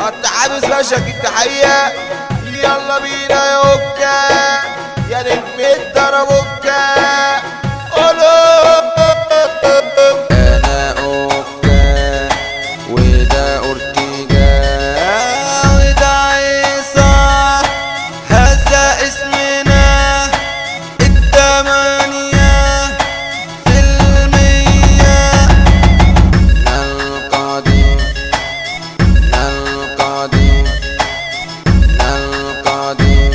قطع عابس باشاك التحية. يلا بينا يا اوكا يا نجم الدربوكا. قولوا انا اوكا وده اورتيجا وده عيسى، هذا اسمنا التمانية في المية. للقديم للقديم للقديم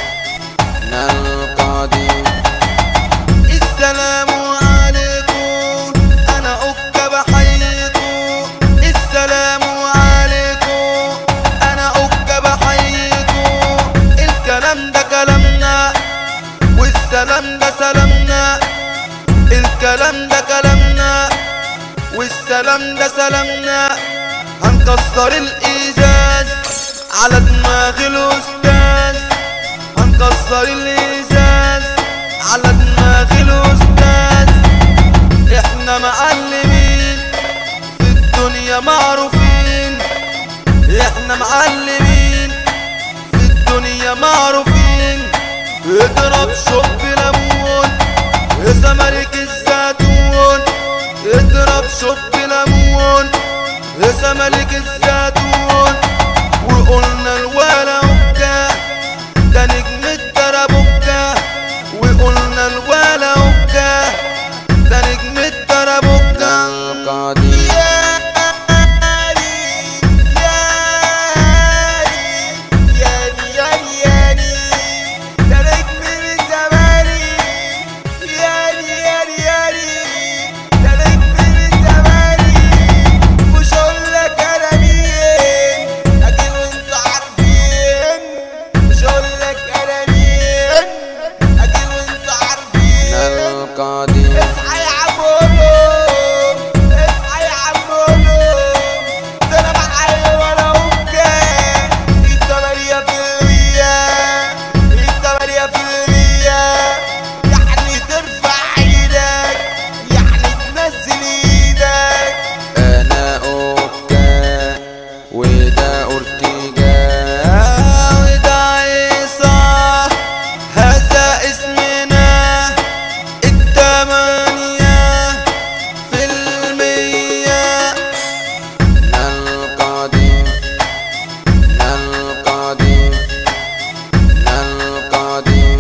للقديم. السلام عليكم انا اوكا بحييكم. السلام عليكم انا اوكا بحييكم. الكلام ده كلامنا والسلام ده سلامنا. الكلام ده كلامنا والسلام ده سلامنا. هنكسر الازاز على دماغ الاستاذ. هنكسر الازاز على دماغ الاستاذ. احنا معلمين في الدنيا معروفين. احنا معلمين في الدنيا معروفين. اضرب شوب ليمون زمالك الزيتون. اضرب شوب ليمون زمالك الزيتون. وقلنا الولا اوكا ده نجم الدربوكا. وقلنا الولا اوكا ده نجم الدربوكا. القديم اصحى يا عمولهم اصحى يا عمولهم. ده انا معايا ولا اوكا. التمانية في المية التمانية في المية. يعني ترفع ايدك يعني تنزل ايدك. انا اوكا وده اورتيجا وده عيسى، هذا اسمنا التمانية في المية. للقديم للقديم للقديم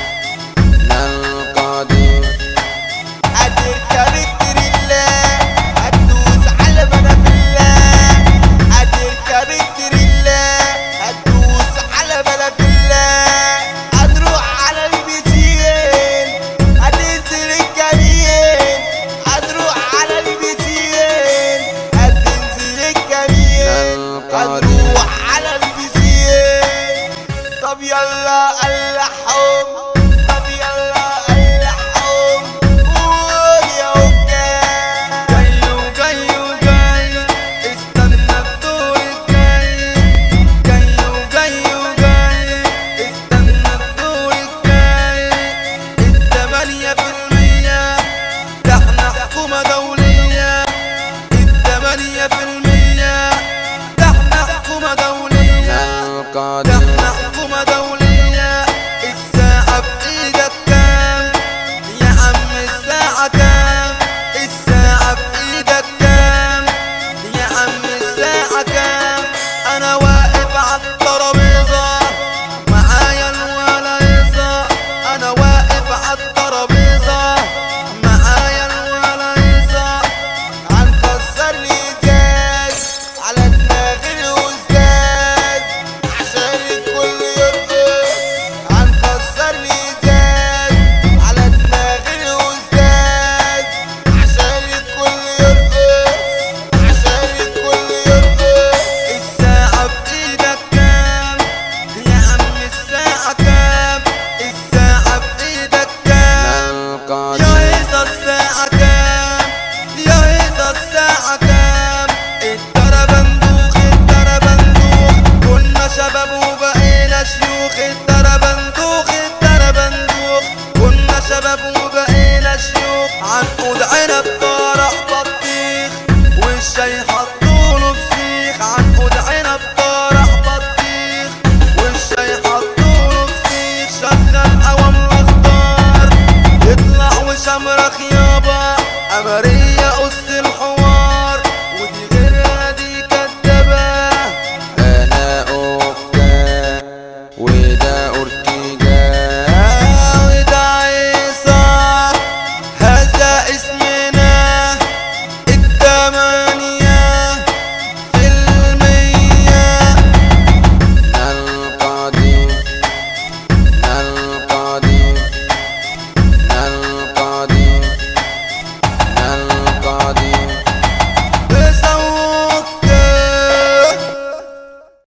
للقديم. هتركب التريلا هتدوس على بلافلا. هتركب التريلا هتدوس على بلافلا. هتروح على البيتين هتنزل الكمين. هتروح على البيتين هتنزل الكمين. هتروح على البيتين. طب يلا قلعهم طب يلا قلعهم. قول يا اوكا جاي وجاي وجاي استنى الدور الجاي. جاي وجاي وجاي استنى الدور الجاي. التمانية في المية ده احنا حكومة دولية. التمانية في المية ده احنا حكومة دولية. ده احنا حكومة دولية. الساعة في ايدك كام يا عم؟ الساعة كام؟ الساعة في ايدك كام يا عم؟ الساعة كام؟ انا واقف عالترابيزة